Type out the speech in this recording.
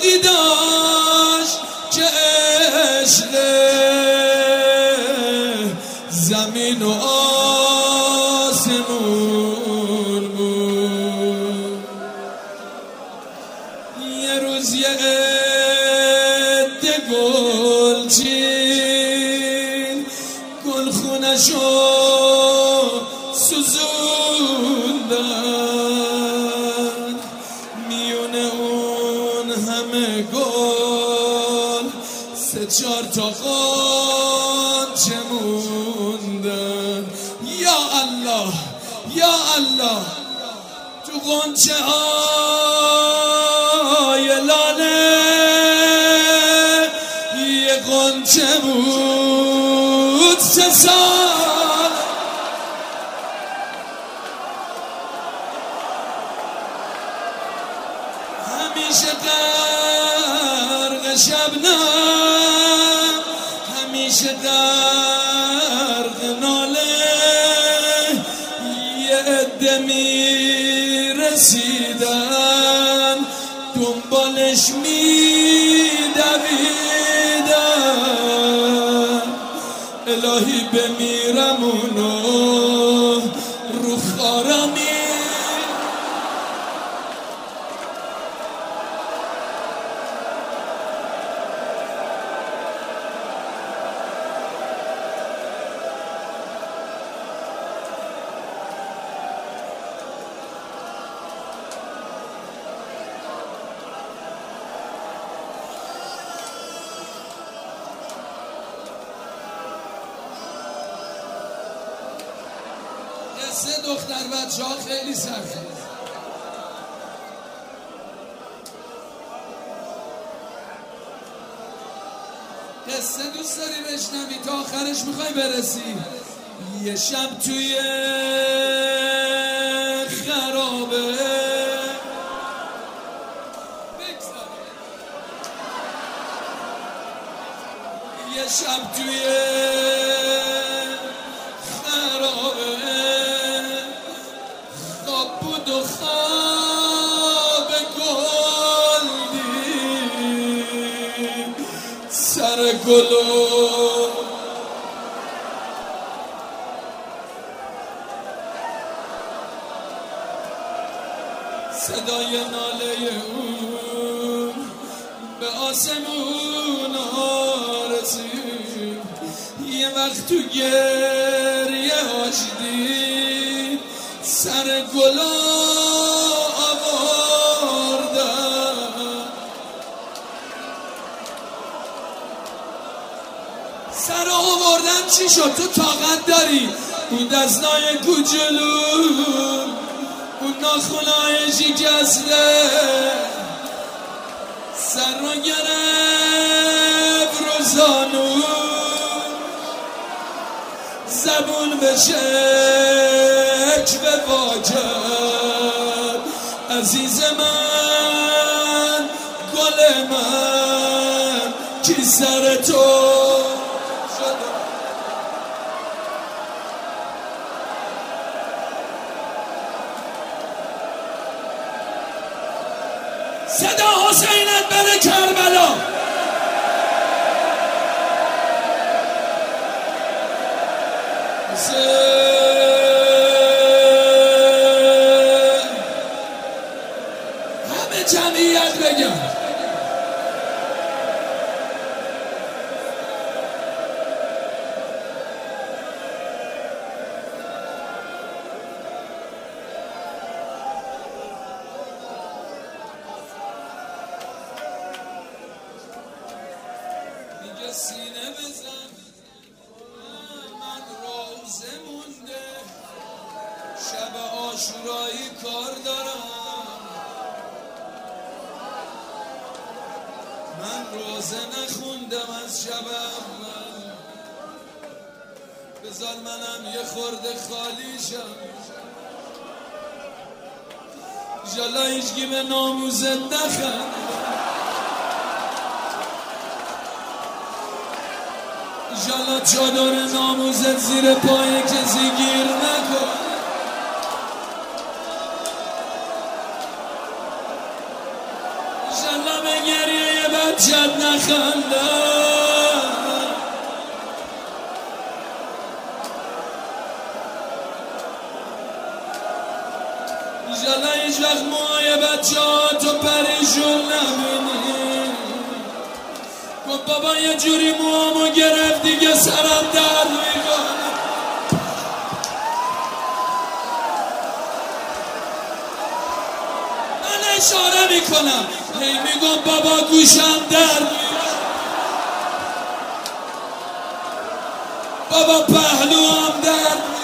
امیدی داشت که عشق زمین و آسمون بود. یه روز یه عده گلچین گلخونشو سوزوندن، میونه اون همه گل سه چار تا قنچه موندن. یا الله یا الله، تو قنچه های لاله یه قنچه بود 3 سال. همیشه غرق شبنم، همیشه غرق ناله، یه عده میرسیدن دنبالش میدویدن. الهی بمیرم اونو رو خارمی. قصه دختر بچه ها خیلی سخته. قصه دوست داری بشنوی تا آخرش میخوای برسی؟ یه شب توی خرابه یه شب توی خرابه خواب بود و خواب گل دید، سر گلو صدای ناله اون به آسمون رسید. یه وقت تو گریه هاش دید سر گلا آوردن. سر آوردن چی شد؟ تو طاقت داری؟ اون دستای کوچولو، اون ناخونای شکسته، سر رو گرفت رو زانو، زبون به شکل واجب. عزیز من گل من کی سر تو شده؟ صدا حسینت بره کربلا. همه جمعیت بگم میگه سینه بزن من روزه مونده، شب عاشورایی کار دارم، من روزه نخوندم از شب اول، بذار منم یه خورده خالی شم. ایشالله هیچکی به ناموزت نخند، ایشالله چادر ناموزت زیر پای کسی گیر نکن. ایشالله به گریه بچت نخندم ایشالله هیچ وقت موهای بچه ها تو پریشون نبینی. گفت بابا یه جوری موهامو گرفت دیگه سرم درد میکنه. من اشاره میکنم هی میگم بابا گوشم درد میکنه، بابا پهلوام درد میکنه.